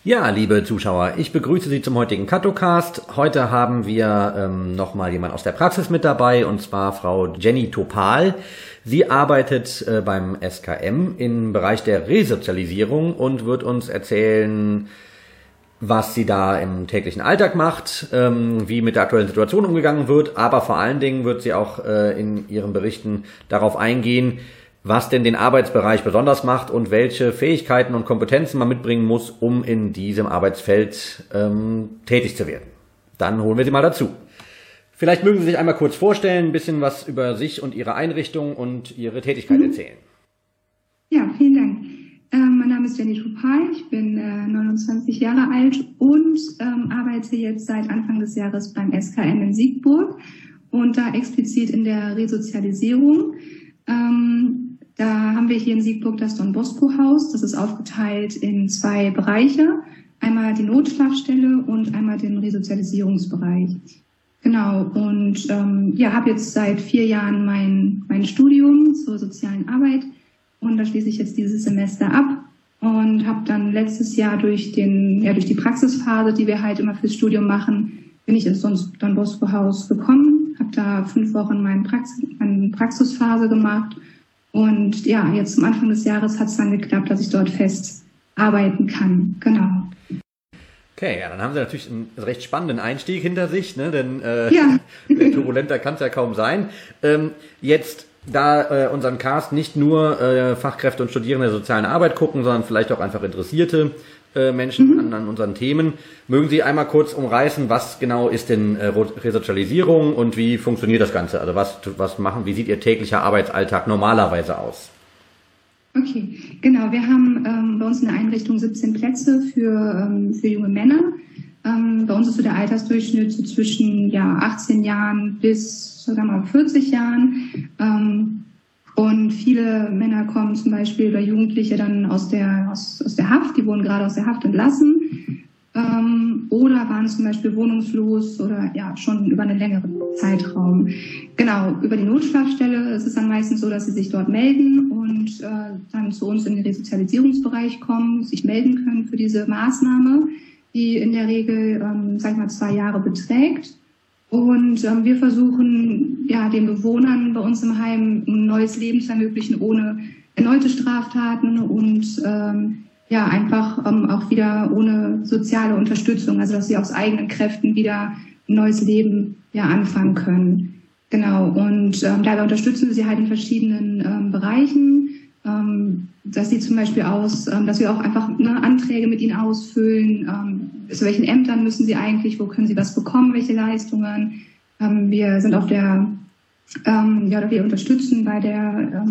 Ja, liebe Zuschauer, ich begrüße Sie zum heutigen Kattocast. Heute haben wir nochmal jemand aus der Praxis mit dabei, und zwar Frau Jenny Topal. Sie arbeitet beim SKM im Bereich der Resozialisierung und wird uns erzählen, was sie da im täglichen Alltag macht, wie mit der aktuellen Situation umgegangen wird, aber vor allen Dingen wird sie auch in ihren Berichten darauf eingehen, was denn den Arbeitsbereich besonders macht und welche Fähigkeiten und Kompetenzen man mitbringen muss, um in diesem Arbeitsfeld tätig zu werden. Dann holen wir Sie mal dazu. Vielleicht mögen Sie sich einmal kurz vorstellen, ein bisschen was über sich und Ihre Einrichtung und Ihre Tätigkeit erzählen. Ja, vielen Dank. Mein Name ist Jenny Topal, ich bin 29 Jahre alt und arbeite jetzt seit Anfang des Jahres beim SKM in Siegburg und da explizit in der Resozialisierung. Da haben wir hier in Siegburg das Don Bosco Haus. Das ist aufgeteilt in zwei Bereiche. Einmal die Notschlafstelle und einmal den Resozialisierungsbereich. Genau, und habe jetzt seit 4 Jahren mein Studium zur sozialen Arbeit und da schließe ich jetzt dieses Semester ab und habe dann letztes Jahr durch die Praxisphase, die wir halt immer fürs Studium machen, bin ich ins Don Bosco Haus gekommen, habe da 5 Wochen meine Praxisphase gemacht. Und ja, jetzt zum Anfang des Jahres hat es dann geklappt, dass ich dort fest arbeiten kann. Genau. Okay, ja, dann haben Sie natürlich einen recht spannenden Einstieg hinter sich, ne? Denn ja. turbulenter kann es ja kaum sein. Jetzt, da unseren Cast nicht nur Fachkräfte und Studierende der sozialen Arbeit gucken, sondern vielleicht auch einfach interessierte Menschen an unseren Themen, mögen Sie einmal kurz umreißen, was genau ist denn Resozialisierung und wie funktioniert das Ganze? Also wie sieht Ihr täglicher Arbeitsalltag normalerweise aus? Okay, genau. Wir haben bei uns in der Einrichtung 17 Plätze für junge Männer. Bei uns ist so der Altersdurchschnitt so zwischen 18 Jahren bis 40 Jahren. Und viele Männer kommen zum Beispiel oder Jugendliche dann aus der Haft, die wurden gerade aus der Haft entlassen oder waren zum Beispiel wohnungslos oder schon über einen längeren Zeitraum. Genau, über die Notschlafstelle ist es dann meistens so, dass sie sich dort melden und dann zu uns in den Resozialisierungsbereich kommen, sich melden können für diese Maßnahme, die in der Regel, 2 Jahre beträgt. Und wir versuchen, den Bewohnern bei uns im Heim ein neues Leben zu ermöglichen, ohne erneute Straftaten und einfach auch wieder ohne soziale Unterstützung, also dass sie aus eigenen Kräften wieder ein neues Leben anfangen können. Genau, und dabei unterstützen wir sie halt in verschiedenen Bereichen, dass sie zum Beispiel dass wir auch einfach Anträge mit ihnen ausfüllen, zu welchen Ämtern müssen sie eigentlich, wo können sie was bekommen, welche Leistungen. Wir sind auf wir unterstützen bei der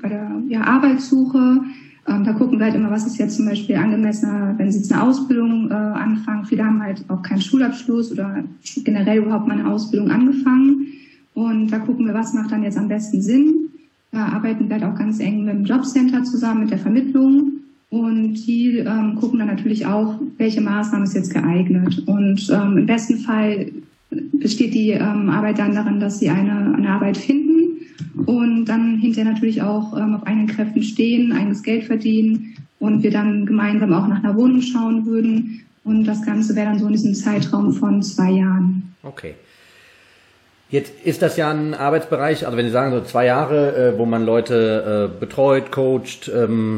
Arbeitssuche. Da gucken wir halt immer, was ist jetzt zum Beispiel angemessener, wenn sie jetzt eine Ausbildung anfangen. Viele haben halt auch keinen Schulabschluss oder generell überhaupt mal eine Ausbildung angefangen. Und da gucken wir, was macht dann jetzt am besten Sinn. Da arbeiten wir halt auch ganz eng mit dem Jobcenter zusammen, mit der Vermittlung. Und die gucken dann natürlich auch, welche Maßnahme ist jetzt geeignet. Und im besten Fall besteht die Arbeit dann darin, dass sie eine Arbeit finden und dann hinterher natürlich auch auf eigenen Kräften stehen, eigenes Geld verdienen und wir dann gemeinsam auch nach einer Wohnung schauen würden. Und das Ganze wäre dann so in diesem Zeitraum von 2 Jahren. Okay. Jetzt ist das ja ein Arbeitsbereich, also wenn Sie sagen so 2 Jahre, wo man Leute betreut, coacht,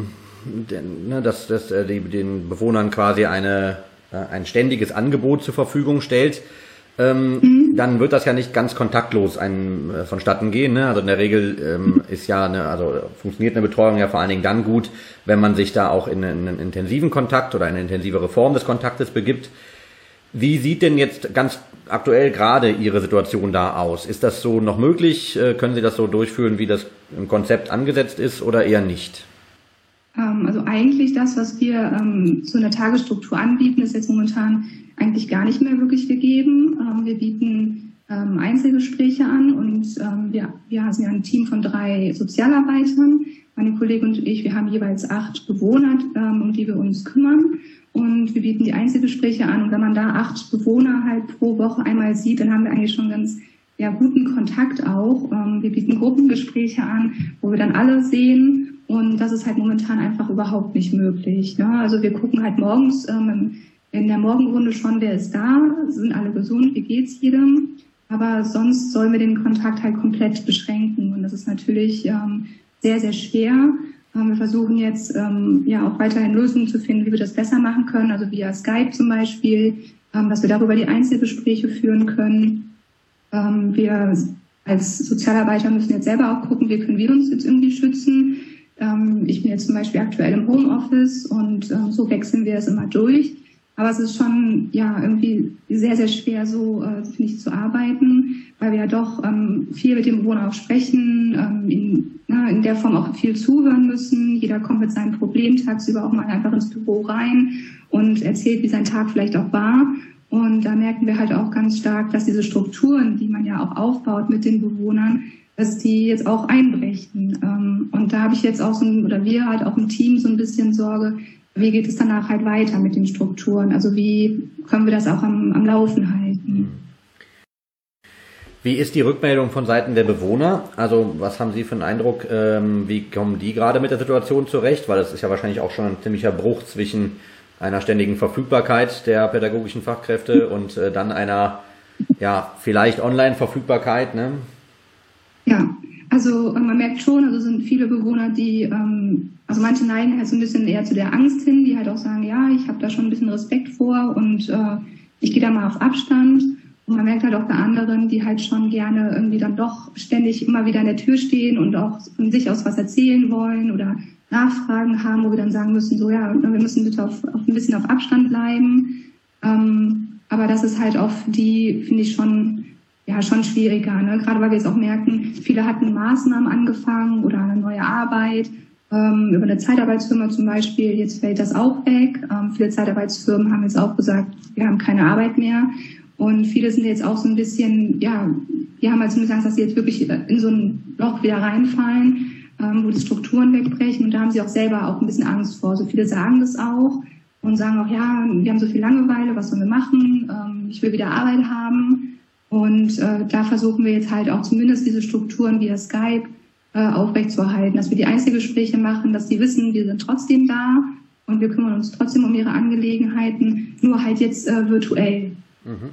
dass den Bewohnern quasi ein ständiges Angebot zur Verfügung stellt, dann wird das ja nicht ganz kontaktlos vonstatten gehen. Ne? Also in der Regel funktioniert eine Betreuung ja vor allen Dingen dann gut, wenn man sich da auch in einen intensiven Kontakt oder eine intensivere Form des Kontaktes begibt. Wie sieht denn jetzt ganz aktuell gerade Ihre Situation da aus? Ist das so noch möglich? Können Sie das so durchführen, wie das im Konzept angesetzt ist oder eher nicht? Also eigentlich das, was wir so in der Tagesstruktur anbieten, ist jetzt momentan eigentlich gar nicht mehr wirklich gegeben. Wir bieten Einzelgespräche an und wir sind ja ein Team von 3 Sozialarbeitern. Meine Kollegin und ich, wir haben jeweils 8 Bewohner, um die wir uns kümmern. Und wir bieten die Einzelgespräche an. Und wenn man da 8 Bewohner halt pro Woche einmal sieht, dann haben wir eigentlich schon ganz guten Kontakt auch. Wir bieten Gruppengespräche an, wo wir dann alle sehen. Und das ist halt momentan einfach überhaupt nicht möglich. Ne? Also wir gucken halt morgens Morgenrunde schon, wer ist da, sind alle gesund, wie geht's jedem. Aber sonst sollen wir den Kontakt halt komplett beschränken. Und das ist natürlich sehr, sehr schwer. Wir versuchen jetzt auch weiterhin Lösungen zu finden, wie wir das besser machen können. Also via Skype zum Beispiel, dass wir darüber die Einzelgespräche führen können. Wir als Sozialarbeiter müssen jetzt selber auch gucken, wie können wir uns jetzt irgendwie schützen. Ich bin jetzt zum Beispiel aktuell im Homeoffice und so wechseln wir es immer durch. Aber es ist schon irgendwie sehr, sehr schwer, so finde ich, zu arbeiten, weil wir ja doch viel mit dem Bewohner auch sprechen, in der Form auch viel zuhören müssen. Jeder kommt mit seinem Problem tagsüber auch mal einfach ins Büro rein und erzählt, wie sein Tag vielleicht auch war. Und da merken wir halt auch ganz stark, dass diese Strukturen, die man ja auch aufbaut mit den Bewohnern, dass die jetzt auch einbrechen. Und da habe ich jetzt auch wir halt auch im Team so ein bisschen Sorge, wie geht es danach halt weiter mit den Strukturen? Also wie können wir das auch am Laufen halten? Wie ist die Rückmeldung von Seiten der Bewohner? Also was haben Sie für einen Eindruck, wie kommen die gerade mit der Situation zurecht? Weil das ist ja wahrscheinlich auch schon ein ziemlicher Bruch zwischen einer ständigen Verfügbarkeit der pädagogischen Fachkräfte und dann einer vielleicht Online-Verfügbarkeit, ne? Ja, also man merkt schon, also sind viele Bewohner, die, also manche neigen halt so ein bisschen eher zu der Angst hin, die halt auch sagen, ja, ich habe da schon ein bisschen Respekt vor und ich gehe da mal auf Abstand. Und man merkt halt auch bei anderen, die halt schon gerne irgendwie dann doch ständig immer wieder an der Tür stehen und auch von sich aus was erzählen wollen oder Nachfragen haben, wo wir dann sagen müssen, so ja, wir müssen bitte ein bisschen auf Abstand bleiben. Aber das ist halt auch für die, finde ich, schon schwieriger, ne? Gerade weil wir jetzt auch merken, viele hatten Maßnahmen angefangen oder eine neue Arbeit, über eine Zeitarbeitsfirma zum Beispiel, jetzt fällt das auch weg. Viele Zeitarbeitsfirmen haben jetzt auch gesagt, wir haben keine Arbeit mehr. Und viele sind jetzt auch so ein bisschen, die haben halt zumindest Angst, dass sie jetzt wirklich in so ein Loch wieder reinfallen, wo die Strukturen wegbrechen. Und da haben sie auch selber auch ein bisschen Angst vor. So viele sagen das auch und sagen auch, ja, wir haben so viel Langeweile, was sollen wir machen? Ich will wieder Arbeit haben. Und da versuchen wir jetzt halt auch zumindest diese Strukturen via Skype aufrechtzuerhalten, dass wir die Einzelgespräche machen, dass die wissen, wir sind trotzdem da und wir kümmern uns trotzdem um ihre Angelegenheiten, nur halt jetzt virtuell. Mhm.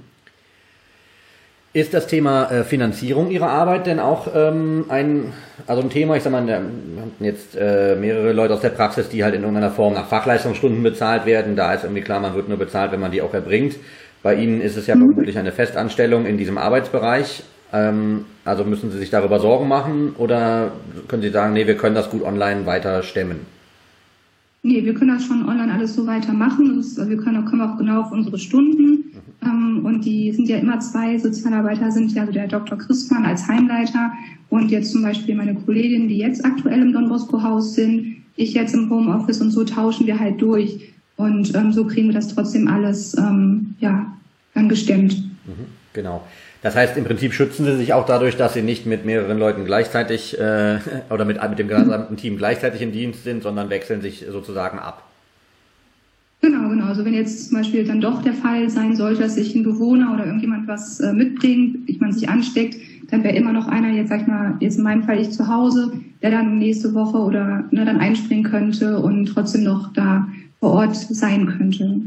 Ist das Thema Finanzierung Ihrer Arbeit denn auch ein Thema? Ich sag mal, wir haben jetzt mehrere Leute aus der Praxis, die halt in irgendeiner Form nach Fachleistungsstunden bezahlt werden. Da ist irgendwie klar, man wird nur bezahlt, wenn man die auch erbringt. Bei Ihnen ist es ja vermutlich eine Festanstellung in diesem Arbeitsbereich. Also müssen Sie sich darüber Sorgen machen oder können Sie sagen, nee, wir können das gut online weiter stemmen? Nee, wir können das schon online alles so weitermachen. Wir kommen auch genau auf unsere Stunden. Und die sind ja immer zwei Sozialarbeiter, sind ja also der Dr. Christmann als Heimleiter und jetzt zum Beispiel meine Kollegin, die jetzt aktuell im Don Bosco Haus sind, ich jetzt im Homeoffice und so tauschen wir halt durch. Und so kriegen wir das trotzdem alles dann gestemmt. Genau. Das heißt, im Prinzip schützen Sie sich auch dadurch, dass Sie nicht mit mehreren Leuten gleichzeitig oder mit dem gesamten Team gleichzeitig im Dienst sind, sondern wechseln sich sozusagen ab. Genau. Also wenn jetzt zum Beispiel dann doch der Fall sein sollte, dass sich ein Bewohner oder irgendjemand was mitbringt, man sich ansteckt, dann wäre immer noch einer, jetzt sag ich mal, jetzt in meinem Fall ich zu Hause, der dann nächste Woche oder dann einspringen könnte und trotzdem noch da vor Ort sein könnte.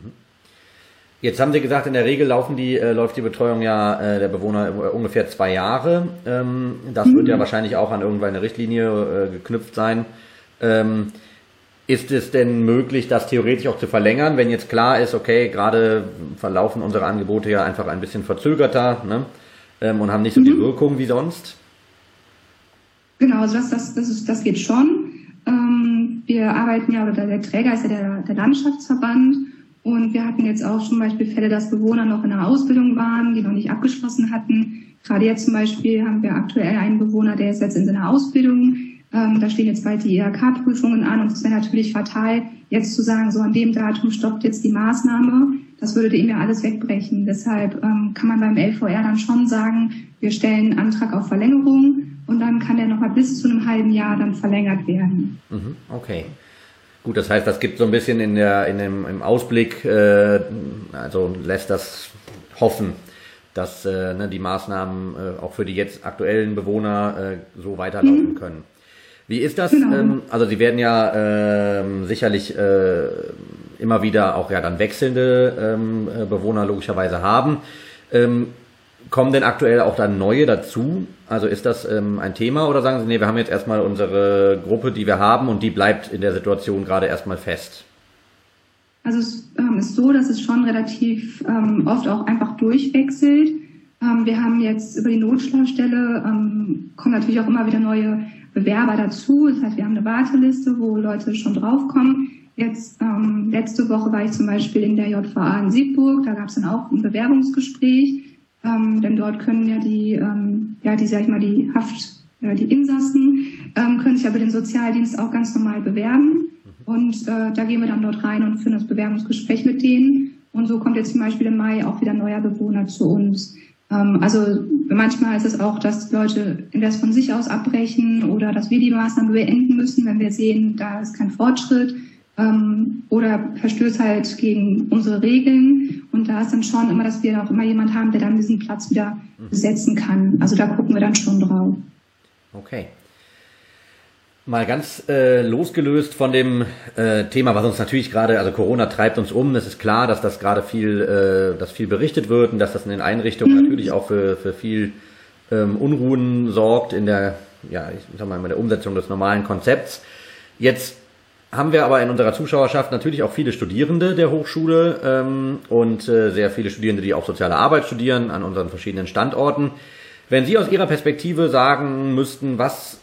Jetzt haben Sie gesagt, in der Regel läuft die Betreuung der Bewohner ungefähr 2 Jahre. Das wird ja wahrscheinlich auch an irgendeine Richtlinie geknüpft sein. Ist es denn möglich, das theoretisch auch zu verlängern, wenn jetzt klar ist, okay, gerade verlaufen unsere Angebote ja einfach ein bisschen verzögerter, ne, und haben nicht so die Wirkung wie sonst? Genau, also das geht schon. Wir arbeiten ja, oder der Träger ist ja der Landschaftsverband. Und wir hatten jetzt auch zum Beispiel Fälle, dass Bewohner noch in der Ausbildung waren, die noch nicht abgeschlossen hatten. Gerade jetzt zum Beispiel haben wir aktuell einen Bewohner, der ist jetzt in seiner Ausbildung. Da stehen jetzt bald die IHK-Prüfungen an und es wäre natürlich fatal, jetzt zu sagen, so an dem Datum stoppt jetzt die Maßnahme. Das würde ihm ja alles wegbrechen. Deshalb kann man beim LVR dann schon sagen, wir stellen einen Antrag auf Verlängerung und dann kann der nochmal bis zu einem halben Jahr dann verlängert werden. Okay. Gut, das heißt, das gibt so ein bisschen im Ausblick, also lässt das hoffen, dass die Maßnahmen auch für die jetzt aktuellen Bewohner so weiterlaufen können. Wie ist das? Genau. Also Sie werden ja sicherlich immer wieder auch ja dann wechselnde Bewohner logischerweise haben. Kommen denn aktuell auch dann neue dazu? Also ist das ein Thema oder sagen Sie, nee, wir haben jetzt erstmal unsere Gruppe, die wir haben und die bleibt in der Situation gerade erstmal fest? Also es ist so, dass es schon relativ oft auch einfach durchwechselt. Wir haben jetzt über die Notschlafstelle, kommen natürlich auch immer wieder neue Bewerber dazu. Das heißt, wir haben eine Warteliste, wo Leute schon draufkommen. Jetzt letzte Woche war ich zum Beispiel in der JVA in Siegburg. Da gab es dann auch ein Bewerbungsgespräch. Denn dort können ja die Insassen können sich ja über den Sozialdienst auch ganz normal bewerben. Und da gehen wir dann dort rein und führen das Bewerbungsgespräch mit denen. Und so kommt jetzt zum Beispiel im Mai auch wieder ein neuer Bewohner zu uns. Also manchmal ist es auch, dass die Leute entweder von sich aus abbrechen oder dass wir die Maßnahmen beenden müssen, wenn wir sehen, da ist kein Fortschritt. Oder verstößt halt gegen unsere Regeln. Und da ist dann schon immer, dass wir auch immer jemand haben, der dann diesen Platz wieder besetzen kann. Also da gucken wir dann schon drauf. Okay. Mal ganz losgelöst von dem Thema, was uns natürlich gerade, also Corona treibt uns um. Es ist klar, dass das gerade viel berichtet wird und dass das in den Einrichtungen natürlich auch für viel Unruhen sorgt in der, ja, ich sag mal, in der Umsetzung des normalen Konzepts. Jetzt haben wir aber in unserer Zuschauerschaft natürlich auch viele Studierende der Hochschule und sehr viele Studierende, die auch soziale Arbeit studieren an unseren verschiedenen Standorten. Wenn Sie aus Ihrer Perspektive sagen müssten, was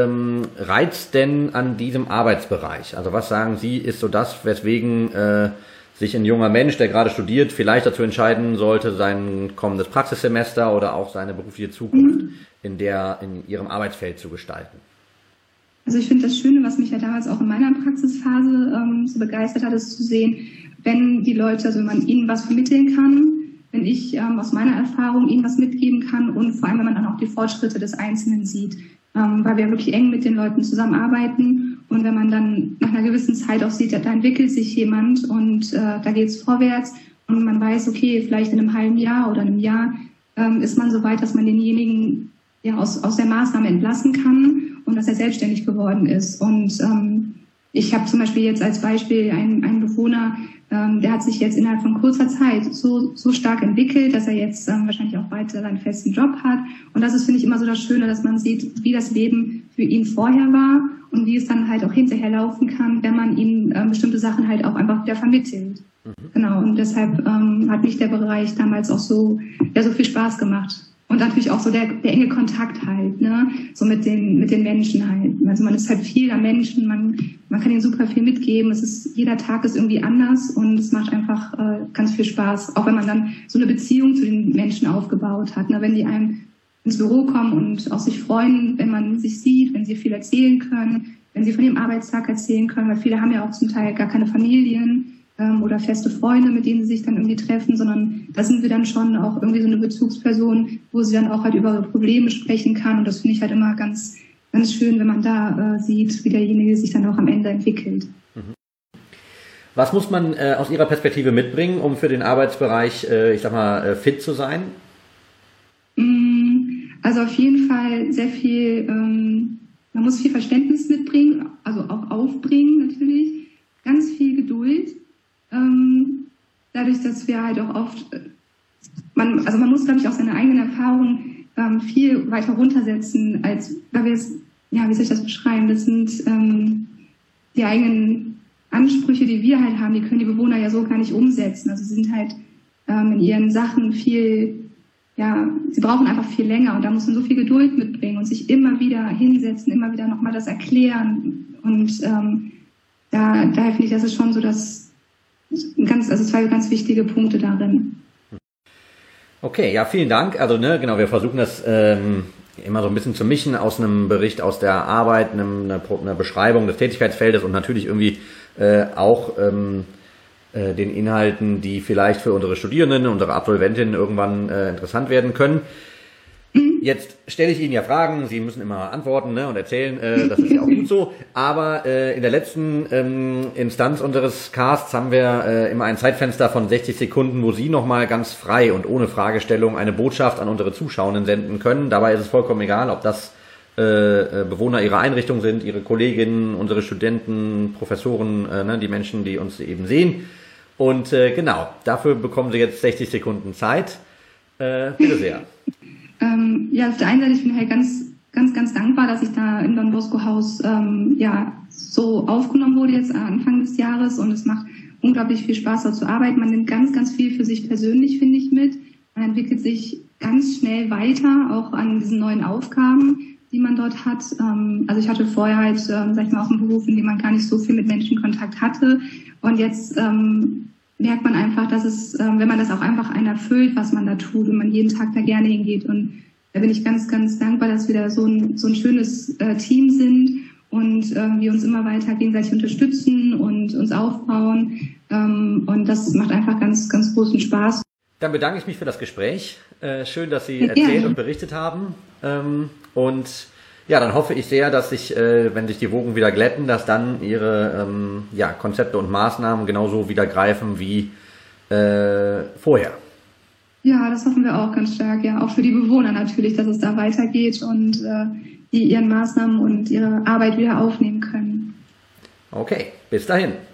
reizt denn an diesem Arbeitsbereich? Also was sagen Sie, ist so das, weswegen sich ein junger Mensch, der gerade studiert, vielleicht dazu entscheiden sollte, sein kommendes Praxissemester oder auch seine berufliche Zukunft in Ihrem Arbeitsfeld zu gestalten? Also ich finde das Schöne, was mich ja damals auch in meiner Praxisphase so begeistert hat, ist zu sehen, wenn die Leute, also wenn man ihnen was vermitteln kann, wenn ich aus meiner Erfahrung ihnen was mitgeben kann und vor allem, wenn man dann auch die Fortschritte des Einzelnen sieht, weil wir wirklich eng mit den Leuten zusammenarbeiten und wenn man dann nach einer gewissen Zeit auch sieht, da entwickelt sich jemand und da geht es vorwärts und man weiß, okay, vielleicht in einem halben Jahr oder einem Jahr ist man so weit, dass man denjenigen ja aus der Maßnahme entlassen kann und dass er selbstständig geworden ist. Und ich habe zum Beispiel jetzt als Beispiel einen Bewohner, der hat sich jetzt innerhalb von kurzer Zeit so stark entwickelt, dass er jetzt wahrscheinlich auch weiter seinen festen Job hat. Und das ist, finde ich, immer so das Schöne, dass man sieht, wie das Leben für ihn vorher war und wie es dann halt auch hinterher laufen kann, wenn man ihm bestimmte Sachen halt auch einfach wieder vermittelt. Genau, und deshalb hat mich der Bereich damals auch so viel Spaß gemacht. Und natürlich auch so der enge Kontakt halt, ne, so mit den Menschen halt. Also man ist halt viel am Menschen, man kann ihnen super viel mitgeben. Jeder Tag ist irgendwie anders und es macht einfach ganz viel Spaß. Auch wenn man dann so eine Beziehung zu den Menschen aufgebaut hat, ne, wenn die einem ins Büro kommen und auch sich freuen, wenn man sich sieht, wenn sie viel erzählen können, wenn sie von ihrem Arbeitstag erzählen können, weil viele haben ja auch zum Teil gar keine Familien oder feste Freunde, mit denen sie sich dann irgendwie treffen, sondern da sind wir dann schon auch irgendwie so eine Bezugsperson, wo sie dann auch halt über ihre Probleme sprechen kann. Und das finde ich halt immer ganz, ganz schön, wenn man da sieht, wie derjenige sich dann auch am Ende entwickelt. Was muss man aus Ihrer Perspektive mitbringen, um für den Arbeitsbereich, fit zu sein? Also auf jeden Fall sehr viel, man muss viel Verständnis mitbringen, also auch aufbringen natürlich, ganz viel Geduld. Dadurch, dass wir halt auch oft, man muss, glaube ich, auch seine eigenen Erfahrungen viel weiter runtersetzen, als, weil wir es, ja, wie soll ich das beschreiben, das sind die eigenen Ansprüche, die wir halt haben, die können die Bewohner ja so gar nicht umsetzen. Also sie sind halt in ihren Sachen viel, ja, sie brauchen einfach viel länger und da muss man so viel Geduld mitbringen und sich immer wieder hinsetzen, immer wieder nochmal das erklären und daher finde ich, das ist schon so, dass zwei ganz wichtige Punkte darin. Okay, ja, vielen Dank. Also, genau, wir versuchen das immer so ein bisschen zu mischen aus einem Bericht aus der Arbeit, einer Beschreibung des Tätigkeitsfeldes und natürlich irgendwie auch den Inhalten, die vielleicht für unsere Studierenden, unsere Absolventinnen irgendwann interessant werden können. Jetzt stelle ich Ihnen ja Fragen, Sie müssen immer antworten, ne, und erzählen, das ist ja auch gut so, aber in der letzten Instanz unseres Casts haben wir immer ein Zeitfenster von 60 Sekunden, wo Sie nochmal ganz frei und ohne Fragestellung eine Botschaft an unsere Zuschauenden senden können. Dabei ist es vollkommen egal, ob das Bewohner ihrer Einrichtung sind, ihre Kolleginnen, unsere Studenten, Professoren, die Menschen, die uns eben sehen. Und genau, dafür bekommen Sie jetzt 60 Sekunden Zeit. Bitte sehr. Ja, auf der einen Seite, ich bin halt ganz dankbar, dass ich da im Don Bosco Haus so aufgenommen wurde jetzt Anfang des Jahres, und es macht unglaublich viel Spaß, dort zu arbeiten. Man nimmt ganz viel für sich persönlich, finde ich, mit. Man entwickelt sich ganz schnell weiter, auch an diesen neuen Aufgaben, die man dort hat. Also ich hatte vorher halt, sag ich mal, auch einen Beruf, in dem man gar nicht so viel mit Menschenkontakt hatte. Und jetzt merkt man einfach, dass es, wenn man das auch einfach einen erfüllt, was man da tut, und man jeden Tag da gerne hingeht. Und da bin ich ganz dankbar, dass wir da so ein schönes Team sind und wir uns immer weiter gegenseitig unterstützen und uns aufbauen. Und das macht einfach ganz großen Spaß. Dann bedanke ich mich für das Gespräch. Schön, dass Sie erzählt und berichtet haben. Und ja, dann hoffe ich sehr, dass sich, wenn sich die Wogen wieder glätten, dass dann Ihre Konzepte und Maßnahmen genauso wieder greifen wie vorher. Ja, das hoffen wir auch ganz stark. Ja, auch für die Bewohner natürlich, dass es da weitergeht und die ihren Maßnahmen und ihre Arbeit wieder aufnehmen können. Okay, bis dahin.